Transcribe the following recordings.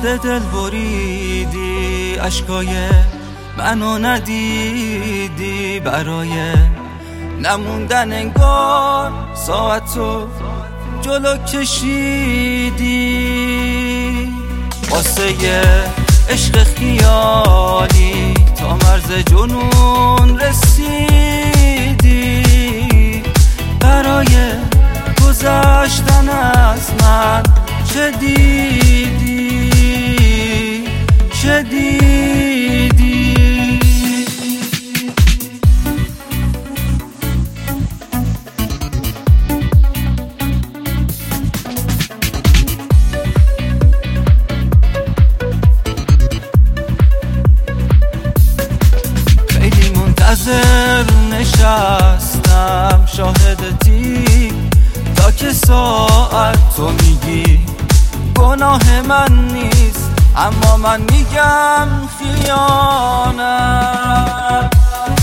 شاهد دل بریدی، اشکای منو ندیدی، برای نموندن انگار ساعتو جلو کشیدی. واسه عشق خیالی تا مرز جنون رسیدی، برای گذشتن از من چه دیدی، چه دیدی؟ خیلی منتظر نشستم شاهدتی تا که ساعت تو میگی گناه من نیست، اما من میگم خیانت.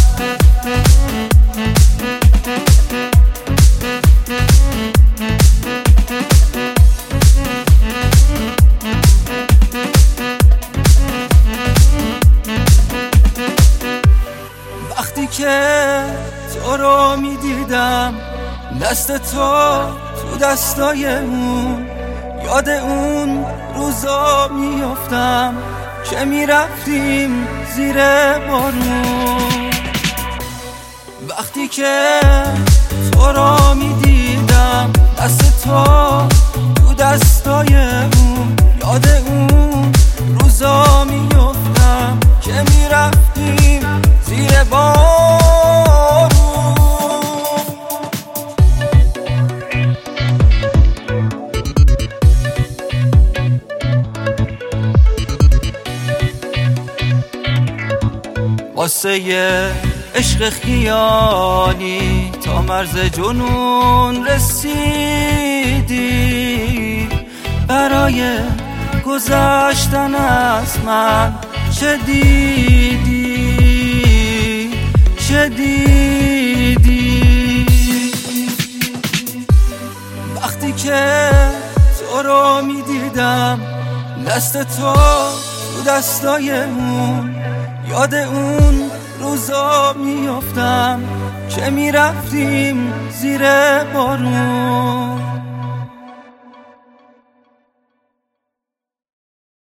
وقتی که تو رو میدیدم دست تو دستای اون، یاد اون روزا میافتم که میرفتیم زیر بارون. وقتی که تو رو میدیدم دست تو دستای اون، یاد اون روزا میافتم که میرفتیم زیر بارون. واسه عشق خیالی تا مرز جنون رسیدی، برای گذشتن از من چه دیدی، چه دیدی؟ وقتی که تو رو میدیدم دست تو دستای اون، یاد اون روزا میافتم که میرفتیم زیر بارون.